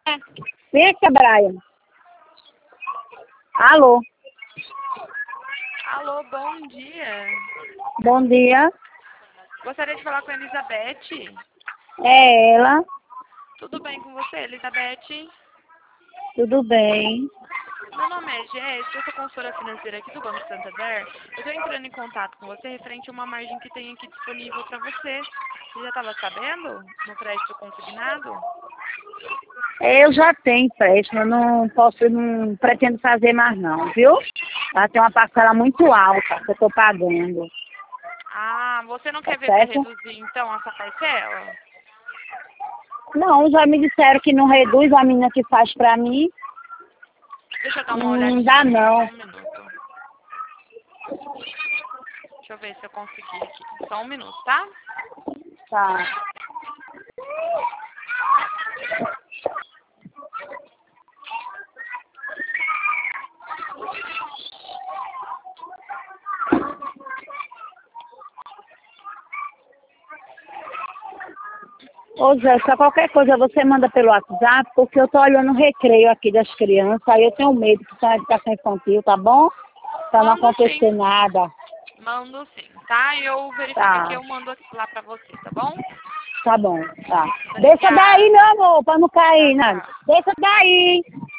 Vem aqui, Brian. Alô? Alô, bom dia. Bom dia. Gostaria de falar com a Elizabeth. É ela. Tudo bem com você, Elizabeth? Tudo bem? Meu nome é Jéssica, eu sou consultora financeira aqui do Banco Santander. Eu estou entrando em contato com você referente a uma margem que tem aqui disponível para você. Você já estava sabendo? No crédito consignado? Eu já tenho empréstimo, eu não pretendo fazer mais não, viu? Ela tem uma parcela muito alta que eu estou pagando. Ah, você não Tá quer ver para certo? reduzir então essa parcela? Não, já me disseram que não reduz a menina que faz pra mim. Deixa eu dar uma Não olhadinha dá aqui, só não. um minuto. Deixa eu ver se eu consegui aqui. Só um minuto, tá? Tá. Ô Zé, só qualquer coisa você manda pelo WhatsApp, porque eu tô olhando o recreio aqui das crianças, aí eu tenho medo que são educação infantil, tá bom? Pra não Mando acontecer sim. nada. Mando sim, tá? Eu verifico aqui, Tá, eu mando lá pra você, tá bom? tá bom, tá. Deixa daí, Obrigada. meu amor, pra não Tchau, cair, nada. tchau. Deixa daí.